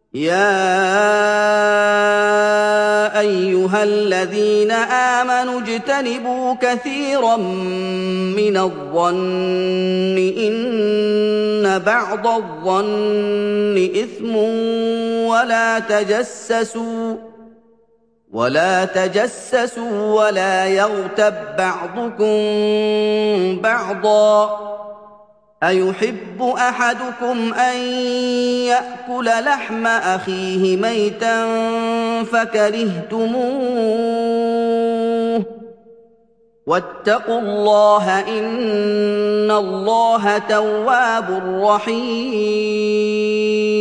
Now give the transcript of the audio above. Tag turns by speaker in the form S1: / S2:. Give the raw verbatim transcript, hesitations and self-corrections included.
S1: يَا أَيُّهَا الَّذِينَ آمَنُوا اجْتَنِبُوا كَثِيرًا مِّنَ الظَّنِّ إِنَّ بَعْضَ الظَّنِّ إِثْمٌ وَلَا تَجَسَّسُوا ولا تجسسوا ولا يغتب بعضكم بعضا أيحب أحدكم أن يأكل لحم أخيه ميتا فكرهتموه واتقوا الله إن الله تواب رحيم